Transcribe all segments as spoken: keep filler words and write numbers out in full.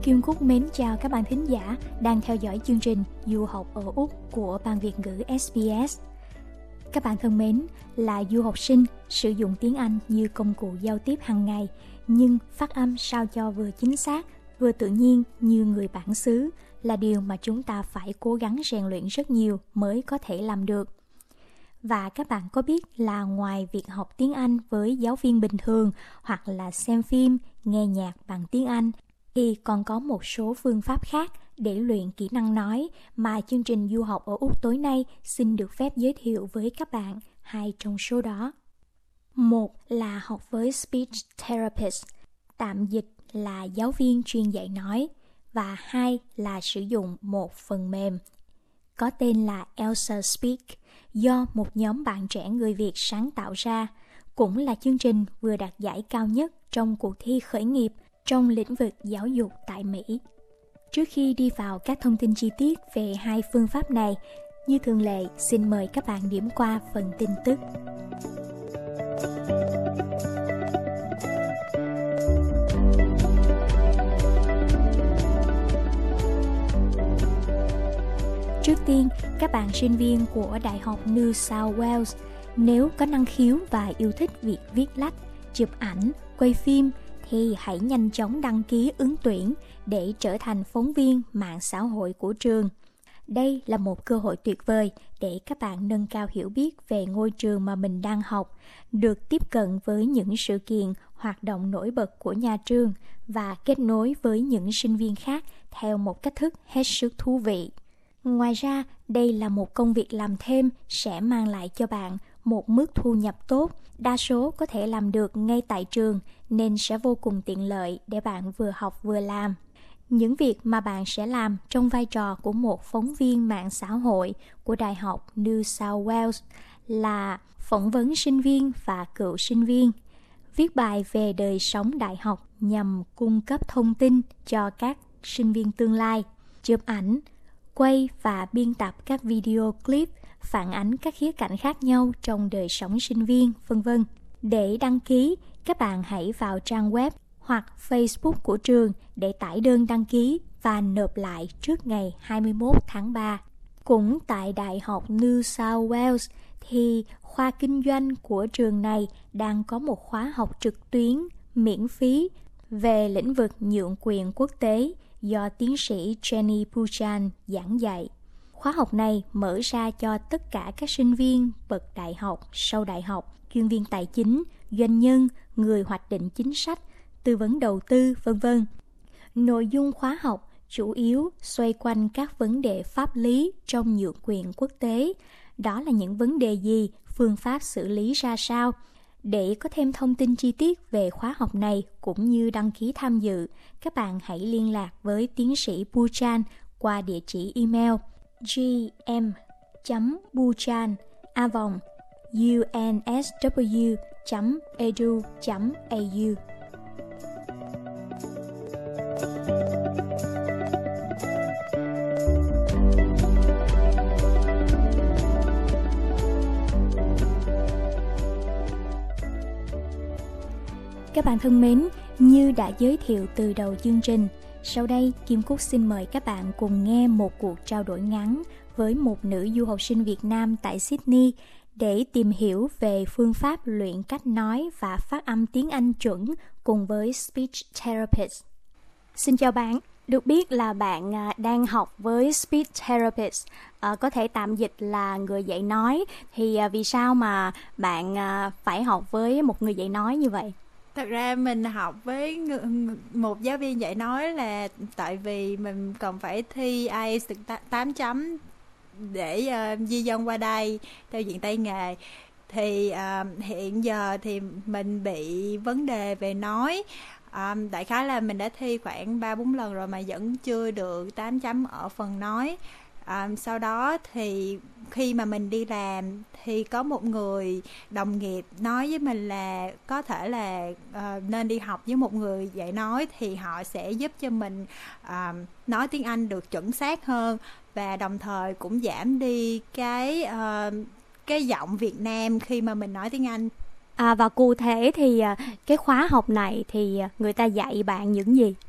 Kim Cúc mến chào các bạn thính giả đang theo dõi chương trình Du học ở Úc của Ban Việt ngữ ét bê ét. Các bạn thân mến, là du học sinh sử dụng tiếng Anh như công cụ giao tiếp hàng ngày, nhưng phát âm sao cho vừa chính xác, vừa tự nhiên như người bản xứ là điều mà chúng ta phải cố gắng rèn luyện rất nhiều mới có thể làm được. Và các bạn có biết là ngoài việc học tiếng Anh với giáo viên bình thường hoặc là xem phim, nghe nhạc bằng tiếng Anh, thì còn có một số phương pháp khác để luyện kỹ năng nói mà chương trình du học ở Úc tối nay xin được phép giới thiệu với các bạn hai trong số đó. Một là học với Speech Therapist, tạm dịch là giáo viên chuyên dạy nói, và hai là sử dụng một phần mềm có tên là Elsa Speak do một nhóm bạn trẻ người Việt sáng tạo ra, cũng là chương trình vừa đạt giải cao nhất trong cuộc thi khởi nghiệp trong lĩnh vực giáo dục tại Mỹ. Trước khi đi vào các thông tin chi tiết về hai phương pháp này, như thường lệ, xin mời các bạn điểm qua phần tin tức. Trước tiên, các bạn sinh viên của Đại học New South Wales nếu có năng khiếu và yêu thích việc viết lách, chụp ảnh, quay phim thì hãy nhanh chóng đăng ký ứng tuyển để trở thành phóng viên mạng xã hội của trường. Đây là một cơ hội tuyệt vời để các bạn nâng cao hiểu biết về ngôi trường mà mình đang học, được tiếp cận với những sự kiện, hoạt động nổi bật của nhà trường và kết nối với những sinh viên khác theo một cách thức hết sức thú vị. Ngoài ra, đây là một công việc làm thêm sẽ mang lại cho bạn một mức thu nhập tốt, đa số có thể làm được ngay tại trường nên sẽ vô cùng tiện lợi để bạn vừa học vừa làm. Những việc mà bạn sẽ làm trong vai trò của một phóng viên mạng xã hội của Đại học New South Wales là phỏng vấn sinh viên và cựu sinh viên, viết bài về đời sống đại học nhằm cung cấp thông tin cho các sinh viên tương lai, chụp ảnh, quay và biên tập các video clip phản ánh các khía cạnh khác nhau trong đời sống sinh viên, vân vân. Để đăng ký, các bạn hãy vào trang web hoặc Facebook của trường để tải đơn đăng ký và nộp lại trước ngày hai mươi mốt tháng ba. Cũng tại Đại học New South Wales thì khoa kinh doanh của trường này đang có một khóa học trực tuyến miễn phí về lĩnh vực nhượng quyền quốc tế do tiến sĩ Jenny Puchan giảng dạy. Khóa học này mở ra cho tất cả các sinh viên bậc đại học, sau đại học, chuyên viên tài chính, doanh nhân, người hoạch định chính sách, tư vấn đầu tư, vân vân. Nội dung khóa học chủ yếu xoay quanh các vấn đề pháp lý trong nhượng quyền quốc tế. Đó là những vấn đề gì, phương pháp xử lý ra sao? Để có thêm thông tin chi tiết về khóa học này cũng như đăng ký tham dự, các bạn hãy liên lạc với tiến sĩ Puchan qua địa chỉ email gm chấm buchan a vòng u n s w chấm e d u chấm a u. Các bạn thân mến, như đã giới thiệu từ đầu chương trình, sau đây Kim Cúc xin mời các bạn cùng nghe một cuộc trao đổi ngắn với một nữ du học sinh Việt Nam tại Sydney để tìm hiểu về phương pháp luyện cách nói và phát âm tiếng Anh chuẩn cùng với Speech Therapist. Xin chào bạn, được biết là bạn đang học với Speech Therapist, à, có thể tạm dịch là người dạy nói, thì à, vì sao mà bạn à, phải học với một người dạy nói như vậy? Thật ra mình học với một giáo viên dạy nói là tại vì mình còn phải thi ai eo được tám chấm để uh, di dân qua đây theo diện tay nghề. Thì uh, hiện giờ thì mình bị vấn đề về nói. Um, đại khái là mình đã thi khoảng ba bốn lần rồi mà vẫn chưa được tám chấm ở phần nói. Um, sau đó thì khi mà mình đi làm thì có một người đồng nghiệp nói với mình là có thể là uh, nên đi học với một người dạy nói thì họ sẽ giúp cho mình uh, nói tiếng Anh được chuẩn xác hơn và đồng thời cũng giảm đi cái uh, cái giọng Việt Nam khi mà mình nói tiếng Anh. À, và cụ thể thì cái khóa học này thì người ta dạy bạn những gì?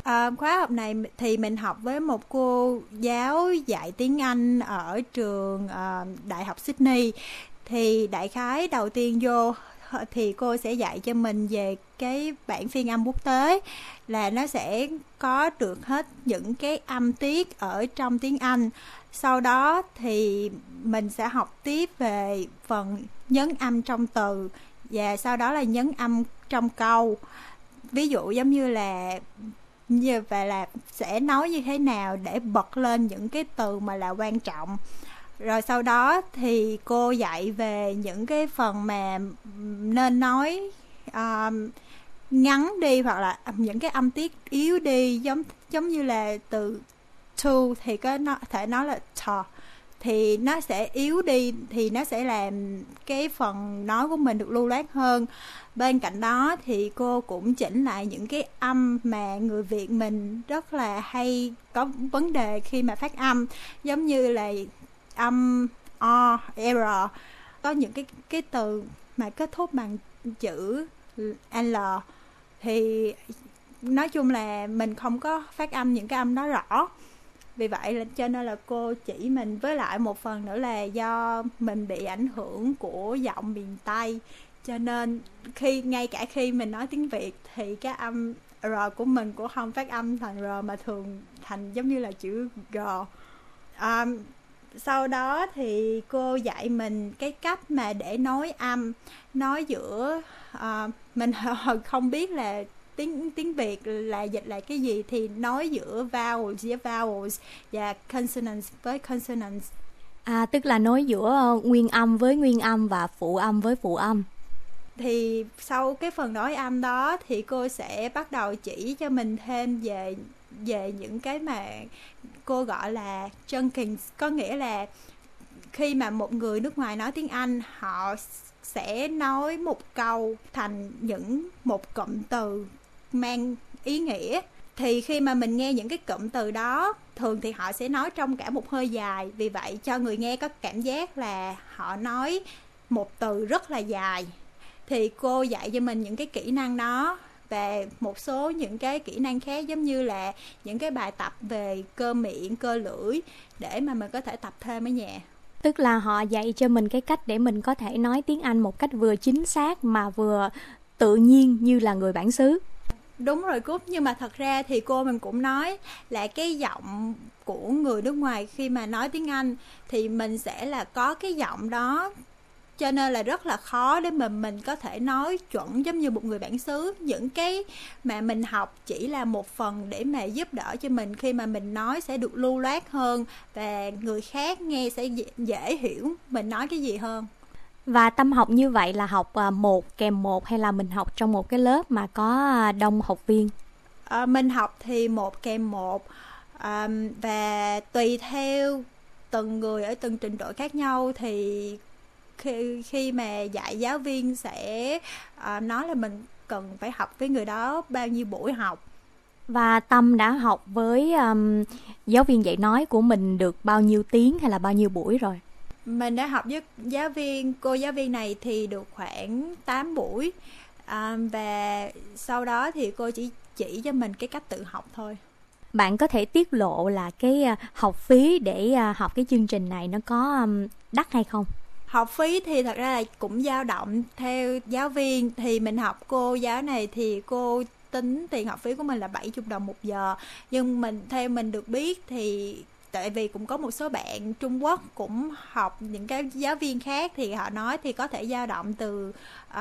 À, khóa học này thì mình học với một cô giáo dạy tiếng Anh ở trường uh, Đại học Sydney. Thì đại khái đầu tiên vô thì cô sẽ dạy cho mình về cái bản phiên âm quốc tế, là nó sẽ có được hết những cái âm tiết ở trong tiếng Anh. Sau đó thì mình sẽ học tiếp về phần nhấn âm trong từ, và sau đó là nhấn âm trong câu. Ví dụ giống như là như vậy là sẽ nói như thế nào để bật lên những cái từ mà là quan trọng. Rồi sau đó thì cô dạy về những cái phần mà nên nói uh, ngắn đi, hoặc là những cái âm tiết yếu đi, giống giống như là từ to thì có nó thể nói là to, thì nó sẽ yếu đi, thì nó sẽ làm cái phần nói của mình được lưu loát hơn. Bên cạnh đó thì cô cũng chỉnh lại những cái âm mà người Việt mình rất là hay có vấn đề khi mà phát âm, giống như là âm o, r, có những cái cái từ mà kết thúc bằng chữ l, thì nói chung là mình không có phát âm những cái âm đó rõ. Vì vậy là cho nên là cô chỉ mình, với lại một phần nữa là do mình bị ảnh hưởng của giọng miền Tây, cho nên khi ngay cả khi mình nói tiếng Việt thì cái âm R của mình cũng không phát âm thành R, mà thường thành giống như là chữ G. À, sau đó thì cô dạy mình cái cách mà để nói âm, nói giữa à, mình không biết là tiếng tiếng Việt là dịch là cái gì, thì nói giữa vowels với vowels và consonants với consonants. À, tức là nói giữa nguyên âm với nguyên âm và phụ âm với phụ âm. Thì sau cái phần nói âm đó thì cô sẽ bắt đầu chỉ cho mình thêm về về những cái mà cô gọi là chunking, có nghĩa là khi mà một người nước ngoài nói tiếng Anh, họ sẽ nói một câu thành những một cụm từ mang ý nghĩa. Thì khi mà mình nghe những cái cụm từ đó, thường thì họ sẽ nói trong cả một hơi dài, vì vậy cho người nghe có cảm giác là họ nói một từ rất là dài. Thì cô dạy cho mình những cái kỹ năng đó và một số những cái kỹ năng khác, giống như là những cái bài tập về cơ miệng, cơ lưỡi, để mà mình có thể tập thêm ở nhà. Tức là họ dạy cho mình cái cách để mình có thể nói tiếng Anh một cách vừa chính xác mà vừa tự nhiên như là người bản xứ. Đúng rồi Cúc, nhưng mà thật ra thì cô mình cũng nói là cái giọng của người nước ngoài khi mà nói tiếng Anh thì mình sẽ là có cái giọng đó, cho nên là rất là khó để mình mình có thể nói chuẩn giống như một người bản xứ. Những cái mà mình học chỉ là một phần để mà giúp đỡ cho mình khi mà mình nói sẽ được lưu loát hơn, và người khác nghe sẽ dễ, dễ hiểu mình nói cái gì hơn. Và Tâm học như vậy là học một kèm một, hay là mình học trong một cái lớp mà có đông học viên? À, mình học thì một kèm một, à, và tùy theo từng người ở từng trình độ khác nhau thì khi, khi mà dạy giáo viên sẽ uh, nói là mình cần phải học với người đó bao nhiêu buổi học. Và Tâm đã học với um, giáo viên dạy nói của mình được bao nhiêu tiếng hay là bao nhiêu buổi rồi? Mình đã học với giáo viên, cô giáo viên này thì được khoảng tám buổi, à, và sau đó thì cô chỉ chỉ cho mình cái cách tự học thôi. Bạn có thể tiết lộ là cái học phí để học cái chương trình này nó có đắt hay không? Học phí thì thật ra là cũng dao động theo giáo viên. Thì mình học cô giáo này thì cô tính tiền học phí của mình là bảy mươi đồng một giờ. Nhưng mình theo mình được biết thì tại vì cũng có một số bạn Trung Quốc cũng học những cái giáo viên khác, thì họ nói thì có thể dao động từ uh,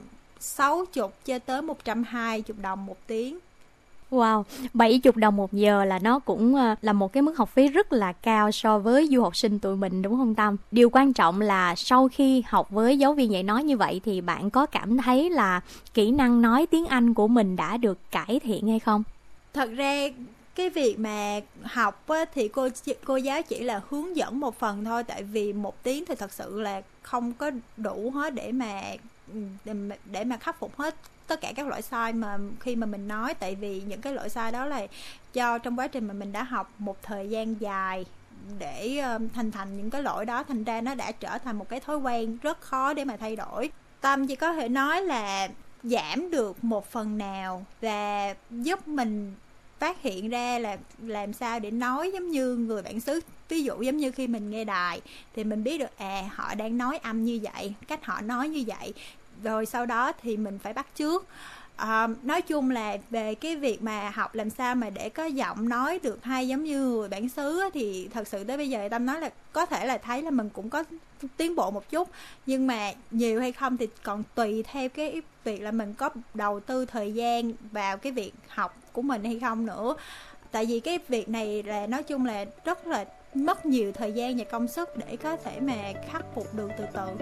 sáu mươi cho tới một trăm hai mươi đồng một tiếng. Wow, bảy mươi đồng một giờ là nó cũng là một cái mức học phí rất là cao so với du học sinh tụi mình, đúng không Tâm? Điều quan trọng là sau khi học với giáo viên dạy nói như vậy thì bạn có cảm thấy là kỹ năng nói tiếng Anh của mình đã được cải thiện hay không? Thật ra cái việc mà học á, thì cô cô giáo chỉ là hướng dẫn một phần thôi, tại vì một tiếng thì thật sự là không có đủ hết để mà để mà, để mà khắc phục hết tất cả các lỗi sai mà khi mà mình nói. Tại vì những cái lỗi sai đó là do trong quá trình mà mình đã học một thời gian dài để um, thành thành những cái lỗi đó, thành ra nó đã trở thành một cái thói quen rất khó để mà thay đổi. Tâm chỉ có thể nói là giảm được một phần nào và giúp mình phát hiện ra là làm sao để nói giống như người bản xứ. Ví dụ giống như khi mình nghe đài thì mình biết được à họ đang nói âm như vậy, cách họ nói như vậy, rồi sau đó thì mình phải bắt chước. À, nói chung là về cái việc mà học làm sao mà để có giọng nói được hay giống như người bản xứ á, thì thật sự tới bây giờ Tâm nói là có thể là thấy là mình cũng có tiến bộ một chút, nhưng mà nhiều hay không thì còn tùy theo cái việc là mình có đầu tư thời gian vào cái việc học của mình hay không nữa. Tại vì cái việc này là nói chung là rất là mất nhiều thời gian và công sức để có thể mà khắc phục được từ từ.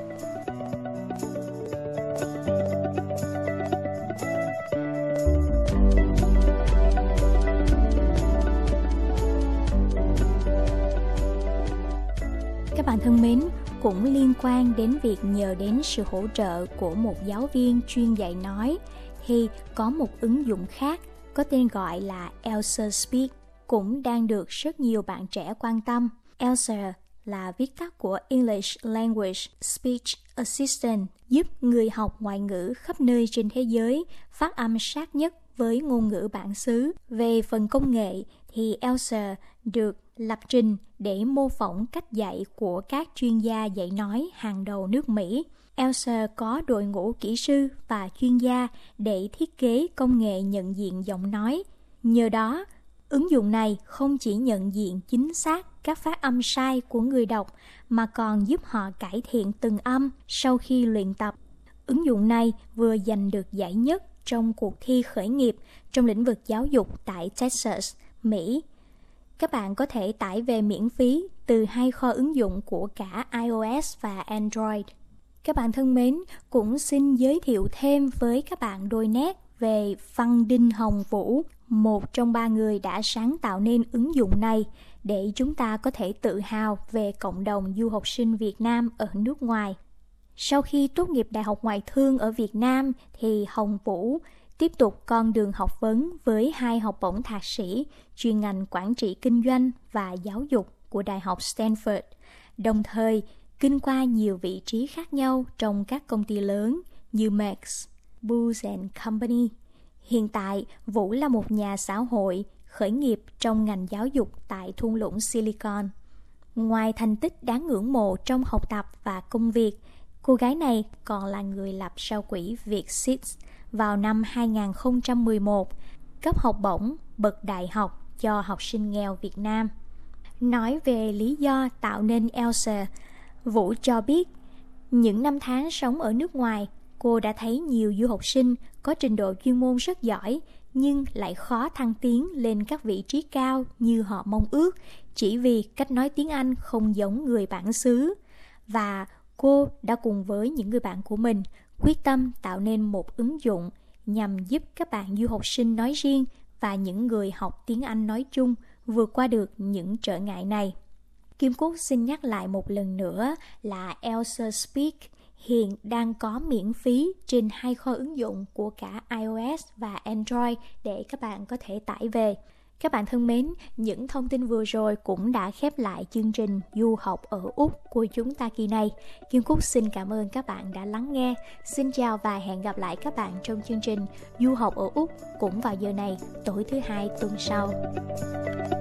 Các bạn thân mến, cũng liên quan đến việc nhờ đến sự hỗ trợ của một giáo viên chuyên dạy nói, thì có một ứng dụng khác có tên gọi là Elsa Speak, cũng đang được rất nhiều bạn trẻ quan tâm. Elsa là viết tắt của English Language Speech Assistant, giúp người học ngoại ngữ khắp nơi trên thế giới phát âm sát nhất với ngôn ngữ bản xứ. Về phần công nghệ thì Elsa được lập trình để mô phỏng cách dạy của các chuyên gia dạy nói hàng đầu nước Mỹ. Elsa có đội ngũ kỹ sư và chuyên gia để thiết kế công nghệ nhận diện giọng nói. Nhờ đó, ứng dụng này không chỉ nhận diện chính xác các phát âm sai của người đọc mà còn giúp họ cải thiện từng âm sau khi luyện tập. Ứng dụng này vừa giành được giải nhất trong cuộc thi khởi nghiệp trong lĩnh vực giáo dục tại Texas, Mỹ. Các bạn có thể tải về miễn phí từ hai kho ứng dụng của cả iOS và Android. Các bạn thân mến, cũng xin giới thiệu thêm với các bạn đôi nét về Văn Đinh Hồng Vũ, một trong ba người đã sáng tạo nên ứng dụng này để chúng ta có thể tự hào về cộng đồng du học sinh Việt Nam ở nước ngoài. Sau khi tốt nghiệp Đại học Ngoại thương ở Việt Nam thì Hồng Vũ tiếp tục con đường học vấn với hai học bổng thạc sĩ chuyên ngành quản trị kinh doanh và giáo dục của Đại học Stanford, đồng thời kinh qua nhiều vị trí khác nhau trong các công ty lớn như Max, Booz and Company. Hiện tại, Vũ là một nhà xã hội khởi nghiệp trong ngành giáo dục tại thung lũng Silicon. Ngoài thành tích đáng ngưỡng mộ trong học tập và công việc, cô gái này còn là người lập ra quỹ Vietseeds vào năm hai không một một, cấp học bổng bậc đại học cho học sinh nghèo Việt Nam. Nói về lý do tạo nên Elsa, Vũ cho biết, những năm tháng sống ở nước ngoài, cô đã thấy nhiều du học sinh có trình độ chuyên môn rất giỏi nhưng lại khó thăng tiến lên các vị trí cao như họ mong ước chỉ vì cách nói tiếng Anh không giống người bản xứ. Và cô đã cùng với những người bạn của mình quyết tâm tạo nên một ứng dụng nhằm giúp các bạn du học sinh nói riêng và những người học tiếng Anh nói chung vượt qua được những trở ngại này. Kim Cúc xin nhắc lại một lần nữa là Elsa Speak hiện đang có miễn phí trên hai kho ứng dụng của cả iOS và Android để các bạn có thể tải về. Các bạn thân mến, những thông tin vừa rồi cũng đã khép lại chương trình Du học ở Úc của chúng ta kỳ này. Kim Cúc xin cảm ơn các bạn đã lắng nghe. Xin chào và hẹn gặp lại các bạn trong chương trình Du học ở Úc cũng vào giờ này tối thứ hai tuần sau.